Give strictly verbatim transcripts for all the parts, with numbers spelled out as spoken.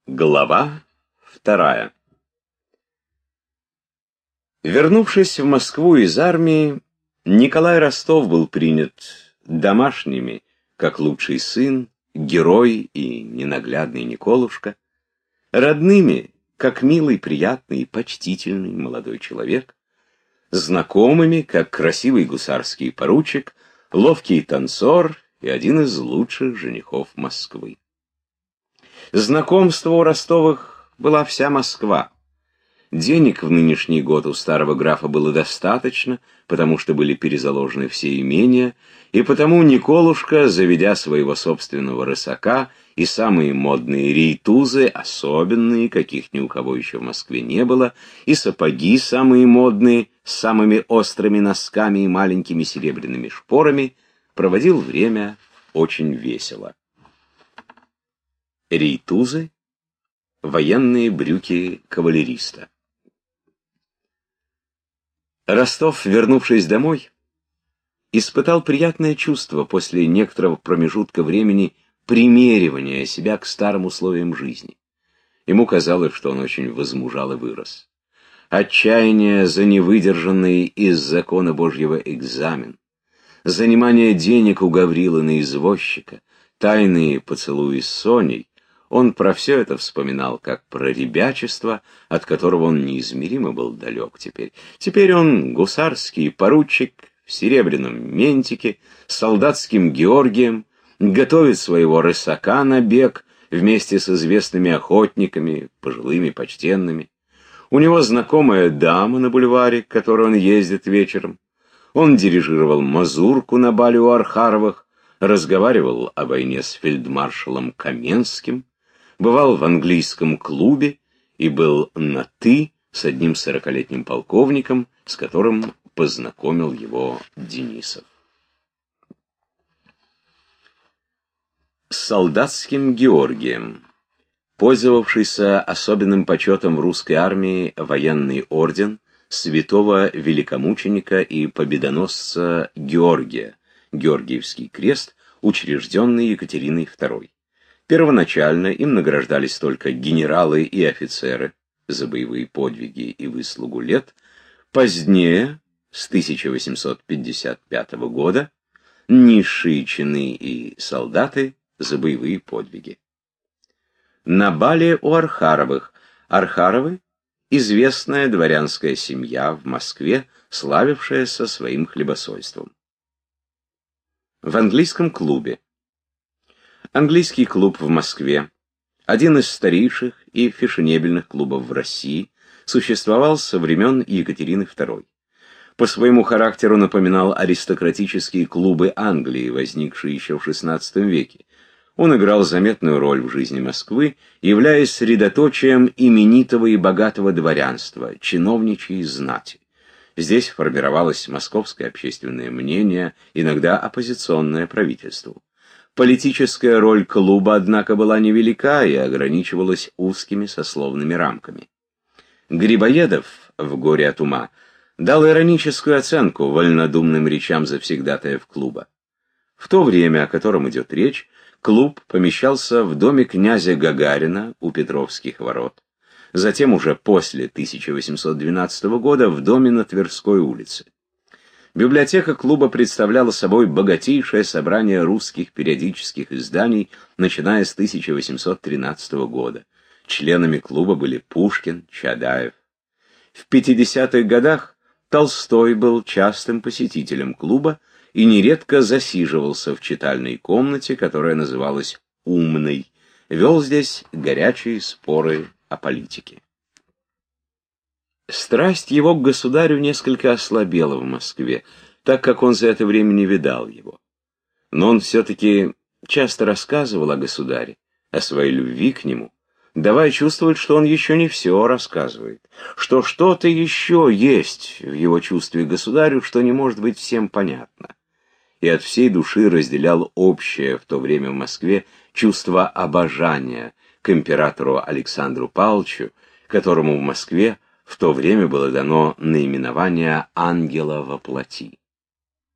Глава вторая. Вернувшись в Москву из армии, Николай Ростов был принят домашними, как лучший сын, герой и ненаглядный Николушка, родными, как милый, приятный и почтительный молодой человек, знакомыми, как красивый гусарский поручик, ловкий танцор и один из лучших женихов Москвы. Знакомство у Ростовых была вся Москва. Денег в нынешний год у старого графа было достаточно, потому что были перезаложены все имения, и потому Николушка, заведя своего собственного рысака и самые модные рейтузы, особенные, каких ни у кого еще в Москве не было, и сапоги самые модные, с самыми острыми носками и маленькими серебряными шпорами, проводил время очень весело. Рейтузы — военные брюки кавалериста. Ростов, вернувшись домой, испытал приятное чувство после некоторого промежутка времени примеривания себя к старым условиям жизни. Ему казалось, что он очень возмужал и вырос. Отчаяние за невыдержанный из закона Божьего экзамен, занимание денег у Гаврилы извозчика, тайные поцелуи с Соней, он про все это вспоминал, как про ребячество, от которого он неизмеримо был далек теперь. Теперь он гусарский поручик в серебряном ментике, с солдатским Георгием, готовит своего рысака на бег вместе с известными охотниками, пожилыми, почтенными. У него знакомая дама на бульваре, к которой он ездит вечером. Он дирижировал мазурку на бале у Архаровых, разговаривал о войне с фельдмаршалом Каменским, бывал в английском клубе и был на «ты» с одним сорокалетним полковником, с которым познакомил его Денисов. С солдатским Георгием, пользовавшийся особенным почетом в русской армии военный орден святого великомученика и победоносца Георгия, Георгиевский крест, учрежденный Екатериной второй. Первоначально им награждались только генералы и офицеры за боевые подвиги и выслугу лет. Позднее, с тысяча восемьсот пятьдесят пятого года, низшие чины и солдаты за боевые подвиги. На бале у Архаровых. Архаровы — известная дворянская семья в Москве, славившаяся своим хлебосольством. В английском клубе. Английский клуб в Москве, один из старейших и фешенебельных клубов в России, существовал со времен Екатерины второй. По своему характеру напоминал аристократические клубы Англии, возникшие еще в шестнадцатом веке. Он играл заметную роль в жизни Москвы, являясь средоточием именитого и богатого дворянства, чиновничьей знати. Здесь формировалось московское общественное мнение, иногда оппозиционное правительству. Политическая роль клуба, однако, была невелика и ограничивалась узкими сословными рамками. Грибоедов в «Горе от ума» дал ироническую оценку вольнодумным речам завсегдатаев клуба. В то время, о котором идет речь, клуб помещался в доме князя Гагарина у Петровских ворот, затем уже после тысяча восемьсот двенадцатого года в доме на Тверской улице. Библиотека клуба представляла собой богатейшее собрание русских периодических изданий, начиная с тысяча восемьсот тринадцатого года. Членами клуба были Пушкин, Чадаев. В пятидесятых годах Толстой был частым посетителем клуба и нередко засиживался в читальной комнате, которая называлась «Умной», вел здесь горячие споры о политике. Страсть его к государю несколько ослабела в Москве, так как он за это время не видал его. Но он все-таки часто рассказывал о государе, о своей любви к нему, давая чувствовать, что он еще не все рассказывает, что что-то еще есть в его чувстве к государю, что не может быть всем понятно. И от всей души разделял общее в то время в Москве чувство обожания к императору Александру Павловичу, которому в Москве в то время было дано наименование «ангела во плоти».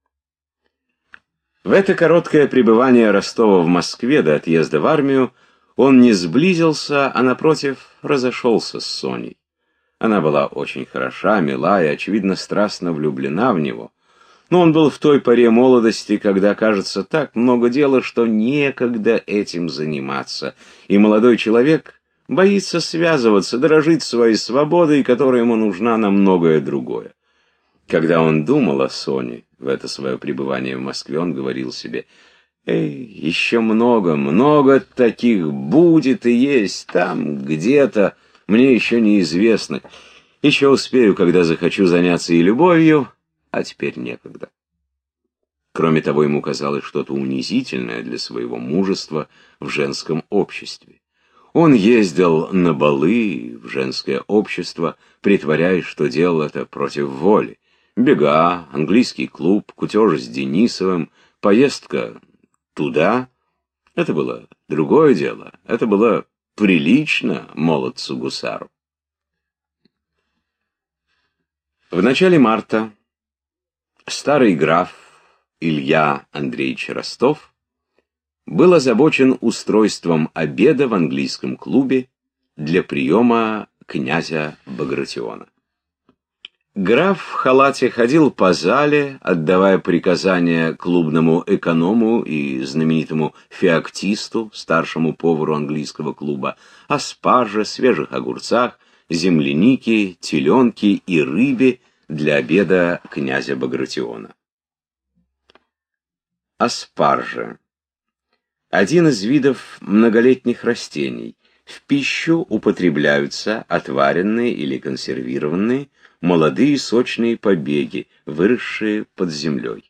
В это короткое пребывание Ростова в Москве до отъезда в армию Он не сблизился, а, напротив, разошелся с Соней. Она была очень хороша, мила и, очевидно, страстно влюблена в него. Но он был в той поре молодости, когда, кажется, так много дела, что некогда этим заниматься. И молодой человек боится связываться, дорожить своей свободой, которая ему нужна на многое другое. Когда он думал о Соне в это свое пребывание в Москве, он говорил себе: «Эй, еще много, много таких будет и есть там, где-то, мне еще неизвестно. Еще успею, когда захочу заняться и любовью, а теперь некогда». Кроме того, ему казалось что-то унизительное для своего мужества в женском обществе. Он ездил на балы в женское общество, притворяясь, что делал это против воли. Бега, английский клуб, кутеж с Денисовым, поездка туда — это было другое дело, это было прилично молодцу-гусару. В начале марта старый граф Илья Андреевич Ростов был озабочен устройством обеда в английском клубе для приема князя Багратиона. Граф в халате ходил по зале, отдавая приказания клубному эконому и знаменитому феоктисту, старшему повару английского клуба, о спарже, свежих огурцах, землянике, теленке и рыбе для обеда князя Багратиона. Аспаржа — один из видов многолетних растений. В пищу употребляются отваренные или консервированные молодые сочные побеги, выросшие под землей.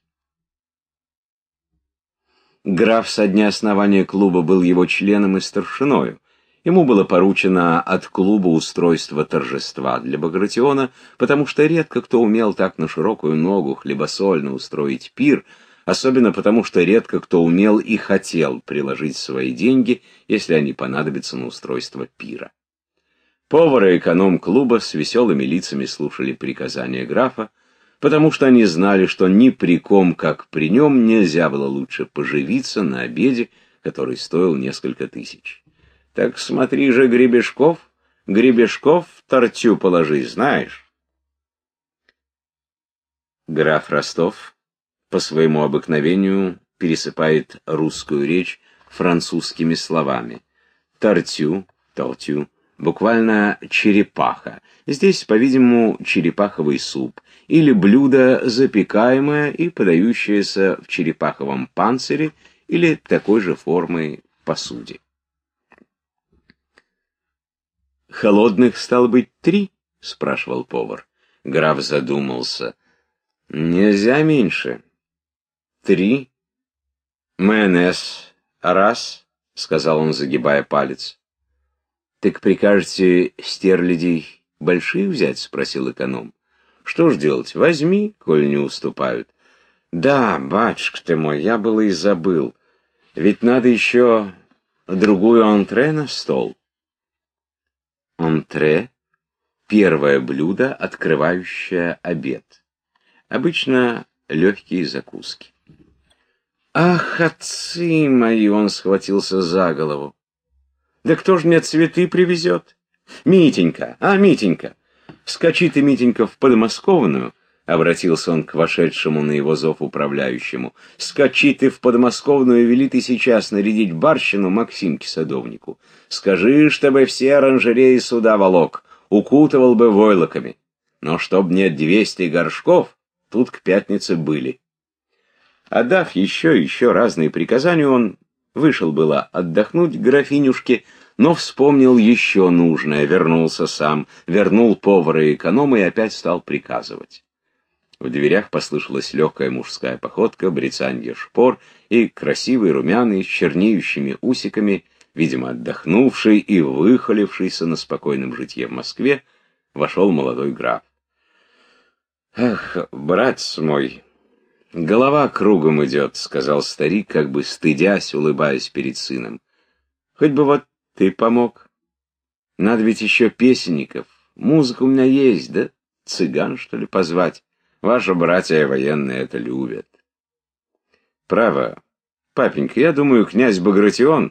Граф со дня основания клуба был его членом и старшиною. Ему было поручено от клуба устройство торжества для Багратиона, потому что редко кто умел так на широкую ногу хлебосольно устроить пир, особенно потому что редко кто умел и хотел приложить свои деньги, если они понадобятся на устройство пира. Повар и эконом клуба с веселыми лицами слушали приказания графа, потому что они знали, что ни при ком, как при нем, нельзя было лучше поживиться на обеде, который стоил несколько тысяч. «Так смотри же, Гребешков, Гребешков тортю положи, знаешь?» Граф Ростов по своему обыкновению пересыпает русскую речь французскими словами. Тортю, тортю, буквально черепаха. Здесь, по-видимому, черепаховый суп или блюдо запекаемое и подающееся в черепаховом панцире или такой же формы посуде. «Холодных, стало быть, три?» — спрашивал повар. Граф задумался. «Нельзя меньше. Три. Майонез. Раз», — сказал он, загибая палец. «Так прикажете стерлядей большие взять?» — спросил эконом. «Что ж делать? Возьми, коль не уступают». «Да, батюшка ты мой, я было и забыл. Ведь надо еще другую антре на стол». Антре — первое блюдо, открывающее обед. Обычно легкие закуски. «Ах, отцы мои!» — он схватился за голову. «Да кто ж мне цветы привезет? Митенька, а, Митенька! Скачи ты, Митенька, в подмосковную!» — обратился он к вошедшему на его зов управляющему. «Скачи ты в подмосковную и вели ты сейчас нарядить барщину Максимке садовнику. Скажи, чтобы все оранжереи сюда волок, укутывал бы войлоками. Но чтоб мне двести горшков, тут к пятнице были». Отдав еще и еще разные приказания, он вышел было отдохнуть к графинюшке, но вспомнил еще нужное, вернулся сам, вернул повара и эконома и опять стал приказывать. В дверях послышалась легкая мужская походка, брецанье шпор, и красивый, румяный, с чернеющими усиками, видимо, отдохнувший и выхолившийся на спокойном житье в Москве, вошел молодой граф. «Ах, братец мой, голова кругом идет», — сказал старик, как бы стыдясь, улыбаясь перед сыном. «Хоть бы вот ты помог. Надо ведь еще песенников. Музыка у меня есть, да? Цыган, что ли, позвать? Ваши братья военные это любят». «Право, папенька, я думаю, князь Багратион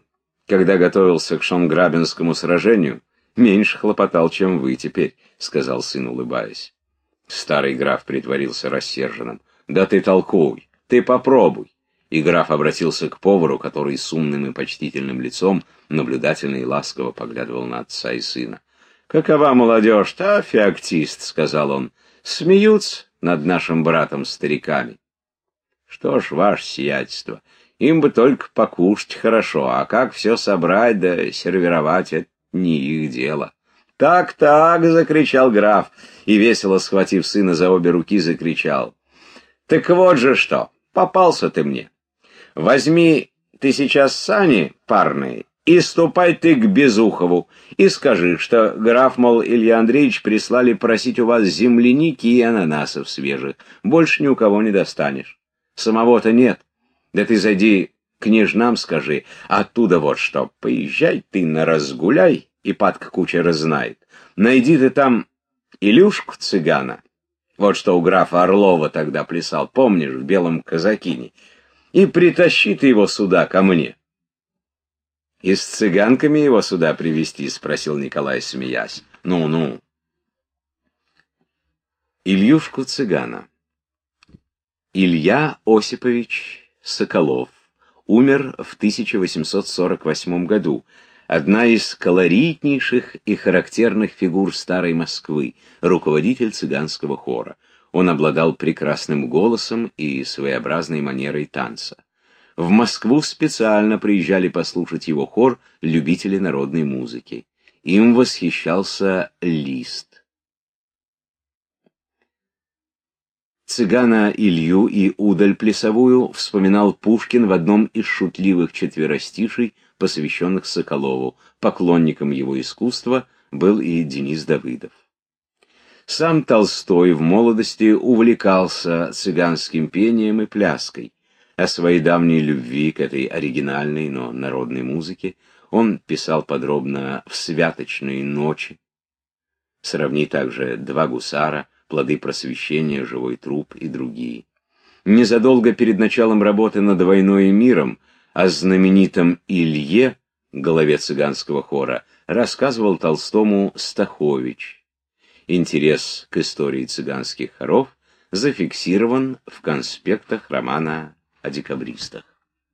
когда готовился к Шонграбенскому сражению, меньше хлопотал, чем вы теперь, — сказал сын, улыбаясь. Старый граф притворился рассерженным. «Да ты толкуй, ты попробуй!» И граф обратился к повару, который с умным и почтительным лицом наблюдательно и ласково поглядывал на отца и сына. «Какова молодежь-то, феоктист!» — сказал он. «Смеются над нашим братом-стариками». «Что ж, ваше сиятельство, им бы только покушать хорошо, а как все собрать да сервировать — это не их дело». «Так, так!» — закричал граф, и, весело схватив сына за обе руки, закричал. «Так вот же что, попался ты мне. Возьми ты сейчас сани парные и ступай ты к Безухову и скажи, что граф, мол, Илья Андреевич прислали просить у вас земляники и ананасов свежих. Больше ни у кого не достанешь. Самого-то нет. Да ты зайди к княжнам скажи, оттуда вот что, поезжай ты на разгуляй, и падка кучера знает. Найди ты там Илюшку цыгана, вот что у графа Орлова тогда плясал, помнишь, в белом казакине, и притащи ты его сюда ко мне». «И с цыганками его сюда привезти?» — спросил Николай, смеясь. «Ну-ну». Ильюшку цыгана. Илья Осипович Соколов умер в тысяча восемьсот сорок восьмом году. Одна из колоритнейших и характерных фигур старой Москвы, руководитель цыганского хора. Он обладал прекрасным голосом и своеобразной манерой танца. В Москву специально приезжали послушать его хор любители народной музыки. Им восхищался Лист. Цыгана Илью и удаль плясовую вспоминал Пушкин в одном из шутливых четверостишей, посвященных Соколову. Поклонником его искусства был и Денис Давыдов. Сам Толстой в молодости увлекался цыганским пением и пляской. О своей давней любви к этой оригинальной, но народной музыке он писал подробно в «Святочные ночи». Сравни также «Два гусара», «Плоды просвещения», «Живой труп» и другие. Незадолго перед началом работы над «Войной и миром» о знаменитом Илье, главе цыганского хора, рассказывал Толстому Стахович. Интерес к истории цыганских хоров зафиксирован в конспектах романа о декабристах.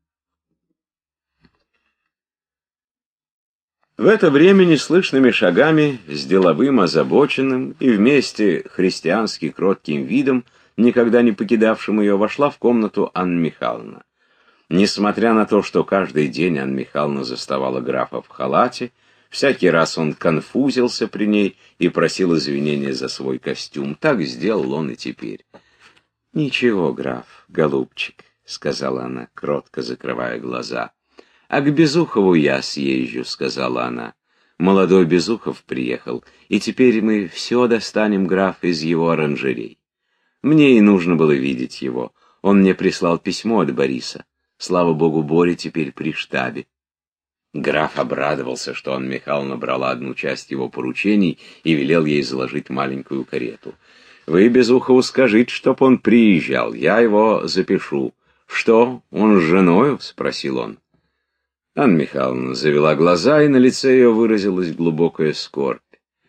В это время неслышными шагами, с деловым, озабоченным и вместе христиански кротким видом, никогда не покидавшим ее, вошла в комнату Анна Михайловна. Несмотря на то, что каждый день Анна Михайловна заставала графа в халате, всякий раз он конфузился при ней и просил извинения за свой костюм. Так сделал он и теперь. «Ничего, граф, голубчик», — сказала она, кротко закрывая глаза. «А к Безухову я съезжу», — сказала она. «Молодой Безухов приехал, и теперь мы все достанем, граф, из его оранжерей. Мне и нужно было видеть его. Он мне прислал письмо от Бориса. Слава богу, Боря теперь при штабе». Граф обрадовался, что Анна Михайловна брала одну часть его поручений и велел ей заложить маленькую карету. «Вы Безухову скажите, чтоб он приезжал, я его запишу». «Что, он с женою?» — спросил он. Анна Михайловна завела глаза, и на лице ее выразилась глубокая скорбь.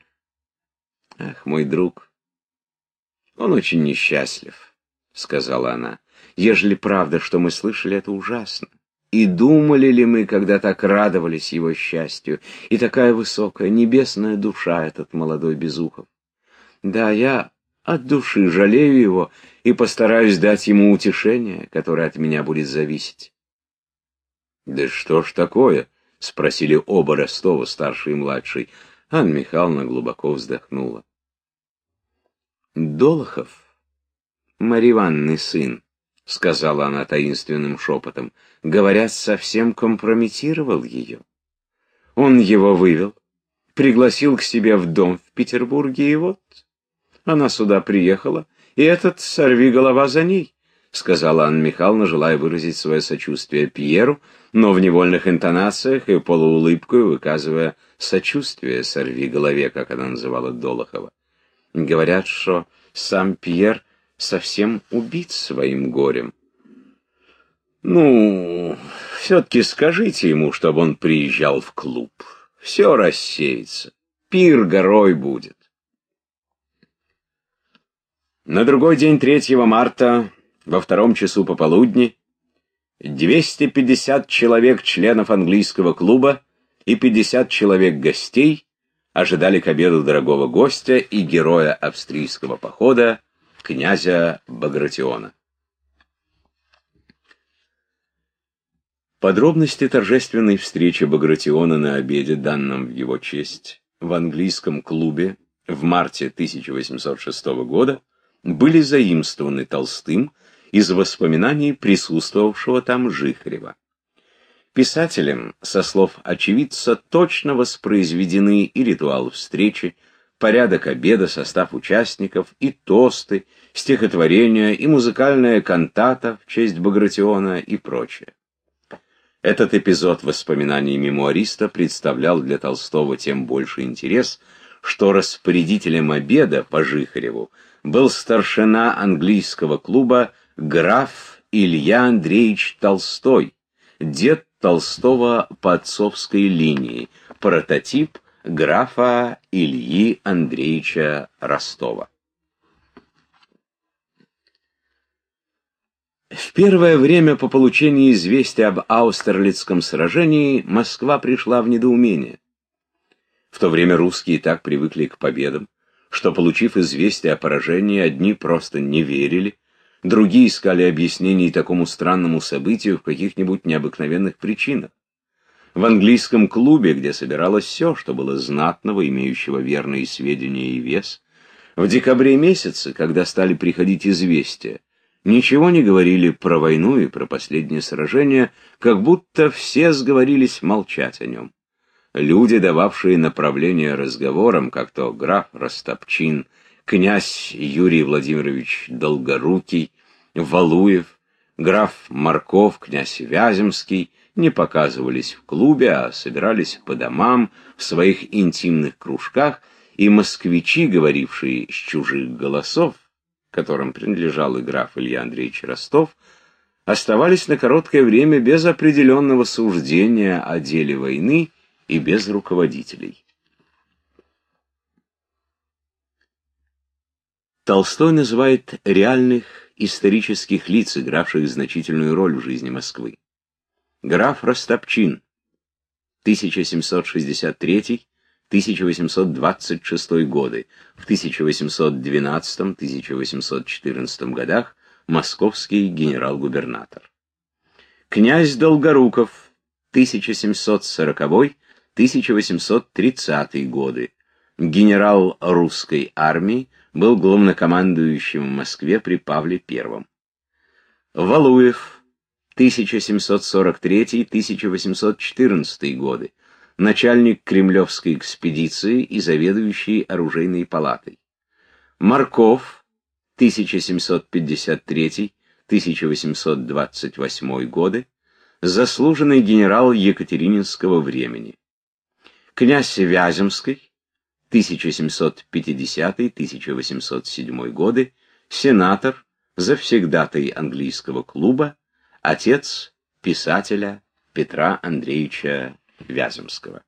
«Ах, мой друг, он очень несчастлив», — сказала она. «Ежели правда, что мы слышали, это ужасно. И думали ли мы, когда так радовались его счастью, и такая высокая, небесная душа этот молодой Безухов? Да, я от души жалею его и постараюсь дать ему утешение, которое от меня будет зависеть». «Да что ж такое?» — спросили оба Ростова, старший и младший. Анна Михайловна глубоко вздохнула. «Долохов, Марьи Ивановны сын, — сказала она таинственным шепотом, — говорят, совсем компрометировал ее. Он его вывел, пригласил к себе в дом в Петербурге, и вот она сюда приехала, и этот сорвиголова за ней», — сказала Анна Михайловна, желая выразить свое сочувствие Пьеру, но в невольных интонациях и полуулыбкой выказывая сочувствие сорвиголове, как она называла Долохова. «Говорят, что сам Пьер совсем убит своим горем». Ну, все-таки скажите ему, чтобы он приезжал в клуб. Все рассеется. Пир горой будет. На другой день, третьего марта, во втором часу пополудни, двести пятьдесят человек членов английского клуба и пятьдесят человек гостей ожидали к обеду дорогого гостя и героя австрийского похода, князя Багратиона. Подробности торжественной встречи Багратиона на обеде, данном в его честь, в английском клубе в марте тысяча восемьсот шестого года, были заимствованы Толстым из воспоминаний присутствовавшего там Жихарева. Писателем, со слов очевидца, точно воспроизведены и ритуал встречи, порядок обеда, состав участников, и тосты, стихотворения, и музыкальная кантата в честь Багратиона и прочее. Этот эпизод воспоминаний мемуариста представлял для Толстого тем больше интерес, что распорядителем обеда по Жихареву был старшина английского клуба граф Илья Андреевич Толстой, дед Толстого по отцовской линии, прототип графа Ильи Андреевича Ростова. В первое время по получении известия об Аустерлицком сражении Москва пришла в недоумение. В то время русские так привыкли к победам, что, получив известие о поражении, одни просто не верили, другие искали объяснений такому странному событию в каких-нибудь необыкновенных причинах. В английском клубе, где собиралось все, что было знатного, имеющего верные сведения и вес, в декабре месяце, когда стали приходить известия, ничего не говорили про войну и про последнее сражение, как будто все сговорились молчать о нем. Люди, дававшие направление разговорам, как то граф Растопчин, князь Юрий Владимирович Долгорукий, Валуев, граф Марков, князь Вяземский, не показывались в клубе, а собирались по домам, в своих интимных кружках, и москвичи, говорившие с чужих голосов, которым принадлежал и граф Илья Андреевич Ростов, оставались на короткое время без определенного суждения о деле войны и без руководителей. Толстой называет реальных исторических лиц, игравших значительную роль в жизни Москвы. Граф Растопчин, тысяча семьсот шестьдесят третий — тысяча восемьсот двадцать шестой годы, в тысяча восемьсот двенадцатом — тысяча восемьсот четырнадцатом годах московский генерал-губернатор. Князь Долгоруков, тысяча семьсот сороковой — тысяча восемьсот тридцатый годы, генерал русской армии, был главнокомандующим в Москве при Павле Первом. Валуев, тысяча семьсот сорок третий — тысяча восемьсот четырнадцатый годы, начальник кремлевской экспедиции и заведующий оружейной палатой. Марков, тысяча семьсот пятьдесят третий — тысяча восемьсот двадцать восьмой годы, заслуженный генерал Екатерининского времени. Князь Вяземский, тысяча семьсот пятидесятый — тысяча восемьсот седьмой годы, сенатор, завсегдатай английского клуба, отец писателя Петра Андреевича Вяземского.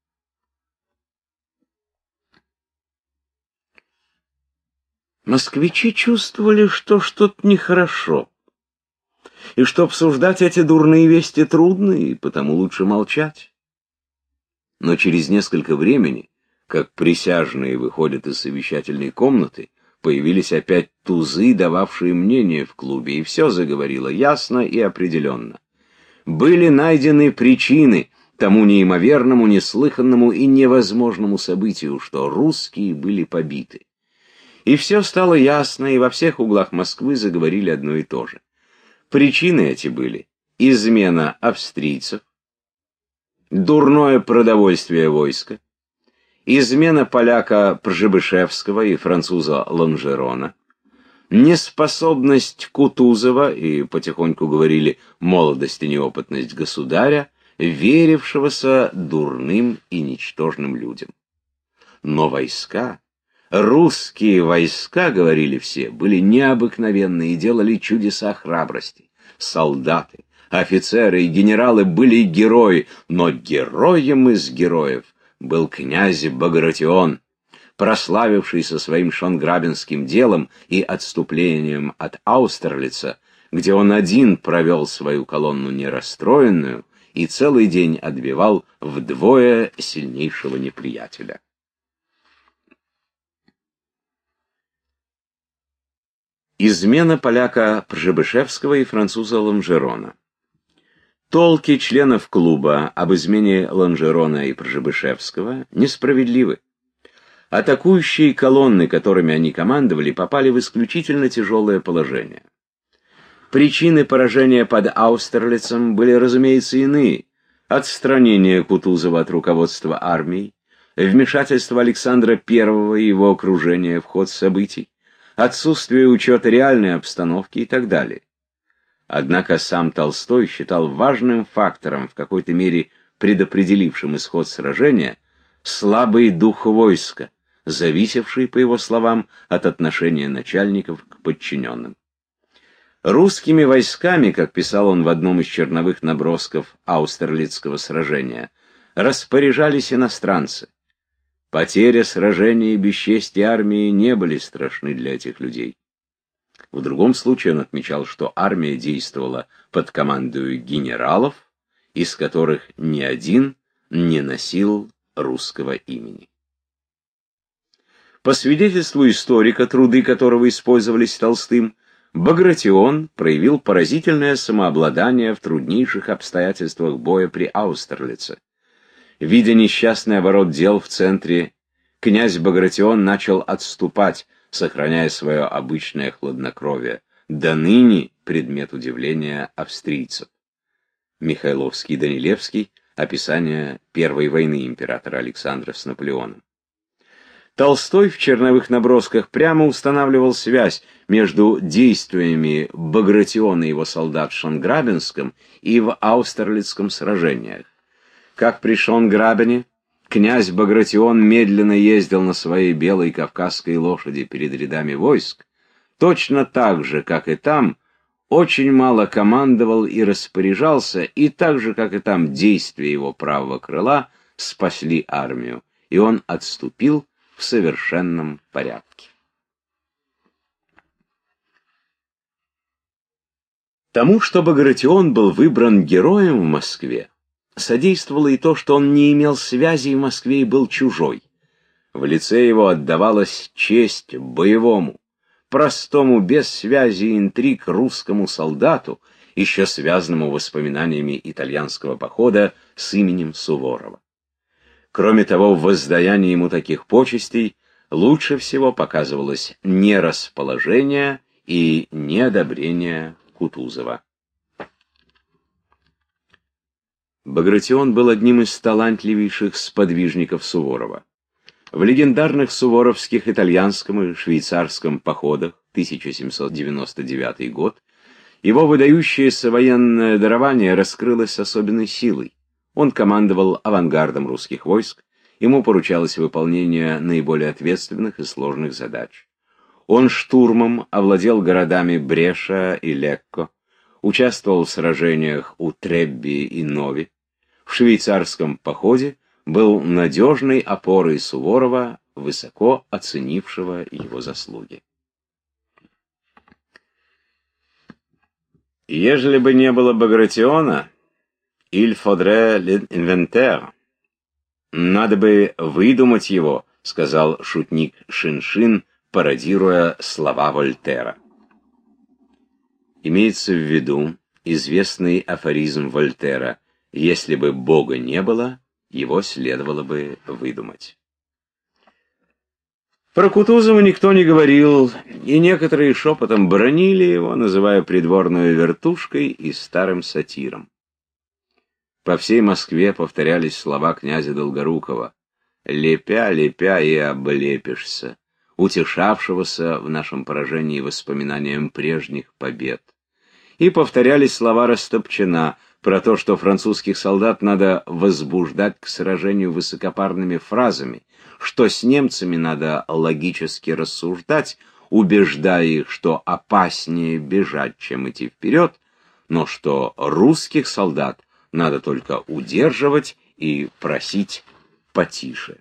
Москвичи чувствовали, что что-то нехорошо, и что обсуждать эти дурные вести трудно, и потому лучше молчать. Но через несколько времени, как присяжные выходят из совещательной комнаты, появились опять тузы, дававшие мнение в клубе, и все заговорило ясно и определенно. Были найдены причины тому неимоверному, неслыханному и невозможному событию, что русские были побиты. И все стало ясно, и во всех углах Москвы заговорили одно и то же. Причины эти были измена австрийцев, дурное продовольствие войска, измена поляка Пржебышевского и француза Лонжерона, неспособность Кутузова и, потихоньку говорили, молодость и неопытность государя, верившегося дурным и ничтожным людям. Но войска, русские войска, говорили все, были необыкновенные и делали чудеса храбрости. Солдаты, Офицеры и генералы были герои, но героем из героев был князь Багратион, прославившийся своим шонграбенским делом и отступлением от Аустерлица, где он один провел свою колонну нерастроенную и целый день отбивал вдвое сильнейшего неприятеля. Измена поляка Пржебышевского и француза Ланжерона. Толки членов клуба об измене Ланжерона и Пржебышевского несправедливы. Атакующие колонны, которыми они командовали, попали в исключительно тяжелое положение. Причины поражения под Аустерлицем были, разумеется, иные. Отстранение Кутузова от руководства армией, вмешательство Александра Первого и его окружения в ход событий, отсутствие учета реальной обстановки и так далее. Однако сам Толстой считал важным фактором, в какой-то мере предопределившим исход сражения, слабый дух войска, зависевший, по его словам, от отношения начальников к подчиненным. Русскими войсками, как писал он в одном из черновых набросков Аустерлицкого сражения, распоряжались иностранцы. Потеря сражения и бесчестие армии не были страшны для этих людей. В другом случае он отмечал, что армия действовала под командой генералов, из которых ни один не носил русского имени. По свидетельству историка, труды которого использовались Толстым, Багратион проявил поразительное самообладание в труднейших обстоятельствах боя при Аустерлице. Видя несчастный оборот дел в центре, князь Багратион начал отступать, сохраняя свое обычное хладнокровие, до ныне предмет удивления австрийцев. Михайловский и Данилевский. Описание Первой войны императора Александра с Наполеоном. Толстой в черновых набросках прямо устанавливал связь между действиями Багратиона и его солдат в Шонграбенском и в Аустерлицком сражениях. Как при Шонграбене, князь Багратион медленно ездил на своей белой кавказской лошади перед рядами войск, точно так же, как и там, очень мало командовал и распоряжался, и так же, как и там, действия его правого крыла спасли армию, и он отступил в совершенном порядке. Тому, что Багратион был выбран героем в Москве, содействовало и то, что он не имел связи в Москве и был чужой. В лице его отдавалась честь боевому, простому, без связи и интриг русскому солдату, еще связанному воспоминаниями итальянского похода с именем Суворова. Кроме того, в воздаянии ему таких почестей лучше всего показывалось нерасположение и неодобрение Кутузова. Багратион был одним из талантливейших сподвижников Суворова. В легендарных суворовских итальянском и швейцарском походах тысяча семьсот девяносто девятый год его выдающееся военное дарование раскрылось с особенной силой. Он командовал авангардом русских войск, ему поручалось выполнение наиболее ответственных и сложных задач. Он штурмом овладел городами Бреша и Лекко, участвовал в сражениях у Требби и Нови. В швейцарском походе был надежной опорой Суворова, высоко оценившего его заслуги. Ежели бы не было Багратиона, «il faudrait l'inventer», надо бы выдумать его, сказал шутник Шиншин, пародируя слова Вольтера. Имеется в виду известный афоризм Вольтера: «Если бы Бога не было, его следовало бы выдумать». Про Кутузова никто не говорил, и некоторые шепотом бранили его, называя придворную вертушкой и старым сатиром. По всей Москве повторялись слова князя Долгорукова: «Лепя, лепя и облепишься», утешавшегося в нашем поражении воспоминанием прежних побед. И повторялись слова Растопчина про то, что французских солдат надо возбуждать к сражению высокопарными фразами, что с немцами надо логически рассуждать, убеждая их, что опаснее бежать, чем идти вперед, но что русских солдат надо только удерживать и просить потише.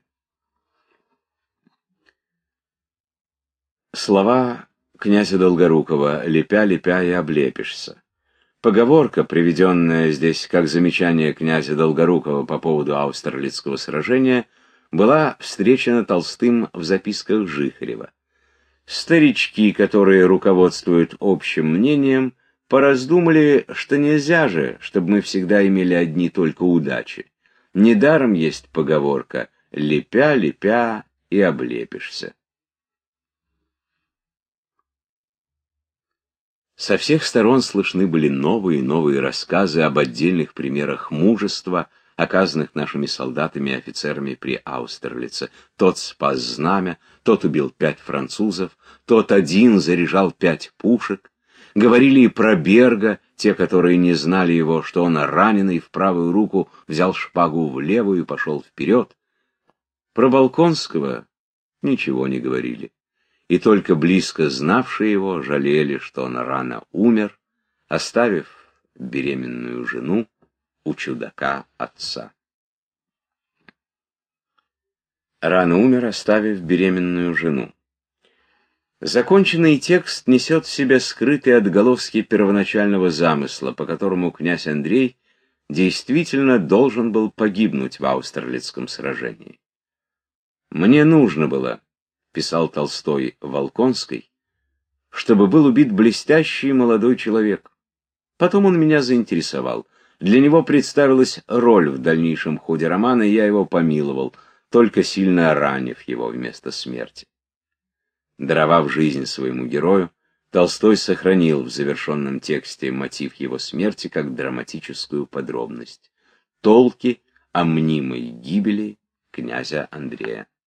Слова князя Долгорукова «лепя, лепя и облепишься». Поговорка, приведенная здесь как замечание князя Долгорукова по поводу Аустерлицкого сражения, была встречена Толстым в записках Жихарева. Старички, которые руководствуют общим мнением, пораздумали, что нельзя же, чтобы мы всегда имели одни только удачи. Недаром есть поговорка «лепя, лепя и облепишься». Со всех сторон слышны были новые и новые рассказы об отдельных примерах мужества, оказанных нашими солдатами и офицерами при Аустерлице. Тот спас знамя, тот убил пять французов, тот один заряжал пять пушек. Говорили и про Берга, те, которые не знали его, что он раненый в правую руку взял шпагу в левую и пошел вперед. Про Волконского ничего не говорили. И только близко знавшие его жалели, что он рано умер, оставив беременную жену у чудака отца. Рано умер, оставив беременную жену. Законченный текст несет в себе скрытые отголоски первоначального замысла, по которому князь Андрей действительно должен был погибнуть в Аустерлицком сражении. «Мне нужно было», — писал Толстой Волконской, — «чтобы был убит блестящий молодой человек. Потом он меня заинтересовал. Для него представилась роль в дальнейшем ходе романа, и я его помиловал, только сильно ранив его вместо смерти». Даровав жизнь своему герою, Толстой сохранил в завершенном тексте мотив его смерти как драматическую подробность. Толки о мнимой гибели князя Андрея.